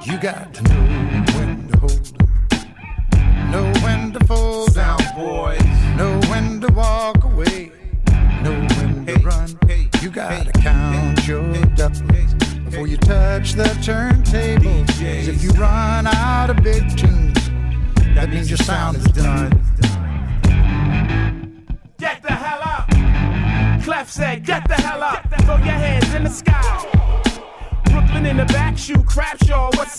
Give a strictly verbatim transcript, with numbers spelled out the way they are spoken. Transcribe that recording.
You got to know when to hold 'em, know when to fold down, boys. Know when to walk away, know when to hey, run. Hey, you gotta hey, count hey, your hey, ducks hey, before you touch the turntable. If you run out of big tunes, that, that means your sound is done. Get the hell out! Clef said, get the hell out! Throw your hands in the sky. Brooklyn in the back, shoot crap, y'all. What's